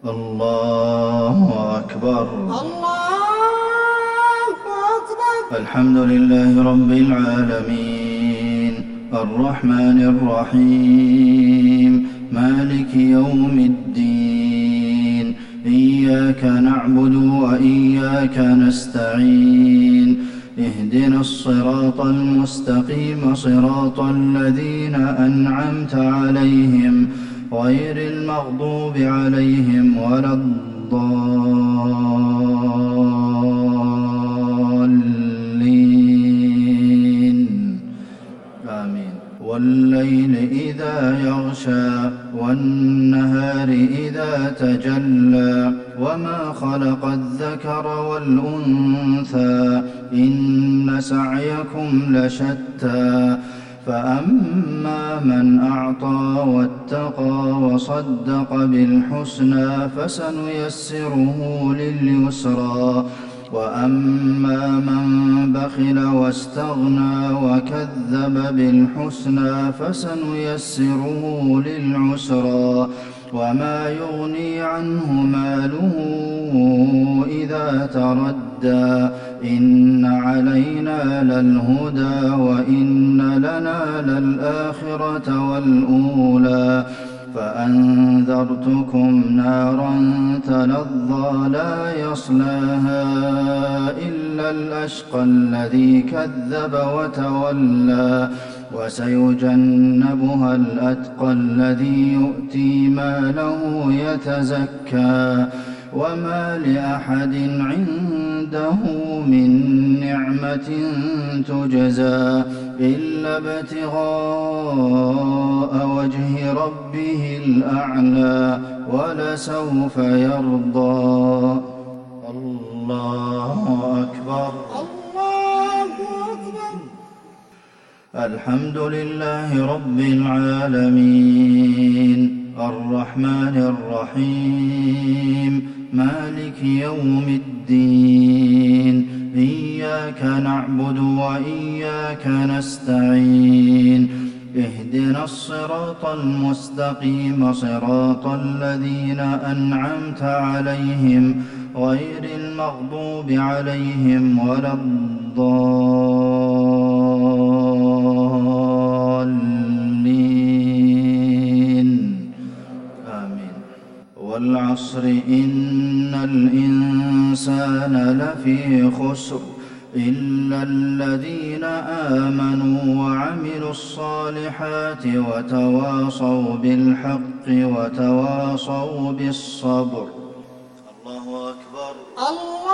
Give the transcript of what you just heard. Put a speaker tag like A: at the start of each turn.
A: الله أكبر.
B: الله أكبر.
A: الحمد لله رب العالمين الرحمن الرحيم مالك يوم الدين إياك نعبد وإياك نستعين اهدنا الصراط المستقيم صراط الذين أنعمت عليهم غير المغضوب عليهم ولا الضالين آمين. والليل إذا يغشى والنهار إذا تجلى وما خلق الذكر والأنثى إن سعيكم لشتى فأما من أعطى واتقى وصدق بالحسنى فسنيسره لليسرى وأما من بخل واستغنى وكذب بالحسنى فسنيسره للعسرى وما يغني عنه ماله إذا تردى إن علينا للهدى وإن لنا للآخرة والأولى فأنذرتكم نارا تلظى لا يصلاها إلا الأشقى الذي كذب وتولى وسيجنبها الأتقى الذي يؤتي ماله يتزكى وما لأحد عنده من نعمة تجزى إلا ابتغاء وجه ربه الأعلى ولسوف يرضى. الله أكبر.
B: الله أكبر.
A: الحمد لله رب العالمين الرحمن الرحيم مالك يوم الدين إياك نعبد وإياك نستعين اهدنا الصراط المستقيم صراط الذين أنعمت عليهم غير المغضوب عليهم ولا الضالين آمين. والعصر إن الإنسان لفي خسر إلا الذين آمنوا وعملوا الصالحات وتواصوا بالحق وتواصوا بالصبر. الله أكبر.
B: الله